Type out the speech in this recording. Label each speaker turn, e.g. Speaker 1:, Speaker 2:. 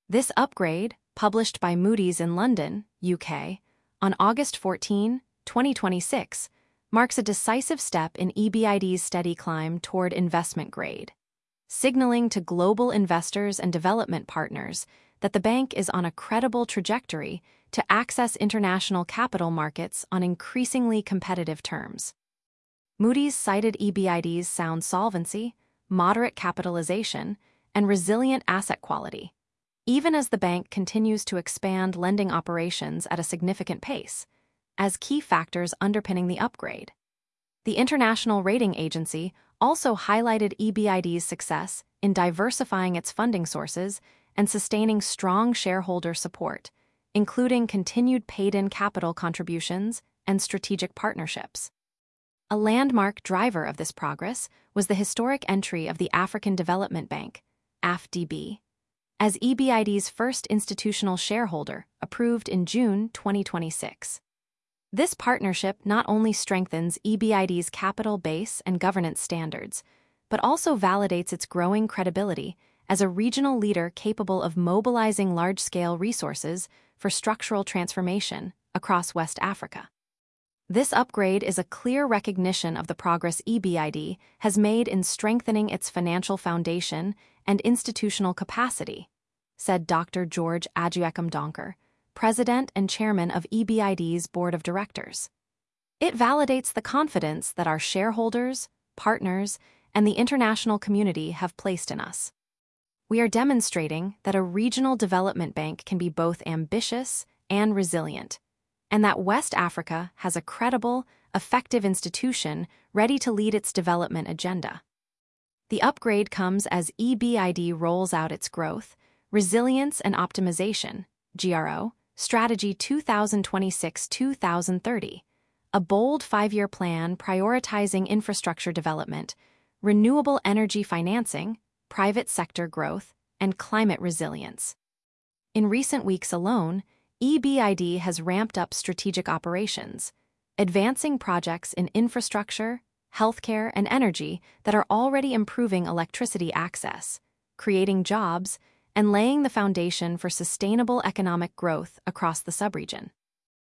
Speaker 1: This upgrade, published by Moody's in London, UK, on August 14, 2026, marks a decisive step in EBRD's steady climb toward investment grade, signaling to global investors and development partners that the bank is on a credible trajectory to access international capital markets on increasingly competitive terms. Moody's cited EBRD's sound solvency, moderate capitalization, and resilient asset quality, even as the bank continues to expand lending operations at a significant pace, as key factors underpinning the upgrade. The International Rating Agency also highlighted EBRD's success in diversifying its funding sources and sustaining strong shareholder support, including continued paid-in capital contributions and strategic partnerships. A landmark driver of this progress was the historic entry of the African Development Bank, AFDB, as EBRD's first institutional shareholder, approved in June 2026. This partnership not only strengthens EBRD's capital base and governance standards, but also validates its growing credibility as a regional leader capable of mobilizing large-scale resources for structural transformation across West Africa. This upgrade is a clear recognition of the progress EBRD has made in strengthening its financial foundation and institutional capacity, said Dr. George Aduekum Donker, President and Chairman of EBRD's Board of Directors. It validates the confidence that our shareholders, partners, and the international community have placed in us. We are demonstrating that a regional development bank can be both ambitious and resilient, and that West Africa has a credible, effective institution ready to lead its development agenda. The upgrade comes as EBRD rolls out its Growth, Resilience and Optimization (GRO) Strategy 2026-2030, a bold 5-year plan prioritizing infrastructure development, renewable energy financing, private sector growth, and climate resilience. In recent weeks alone, EBRD has ramped up strategic operations, advancing projects in infrastructure, healthcare, and energy that are already improving electricity access, creating jobs, and laying the foundation for sustainable economic growth across the subregion.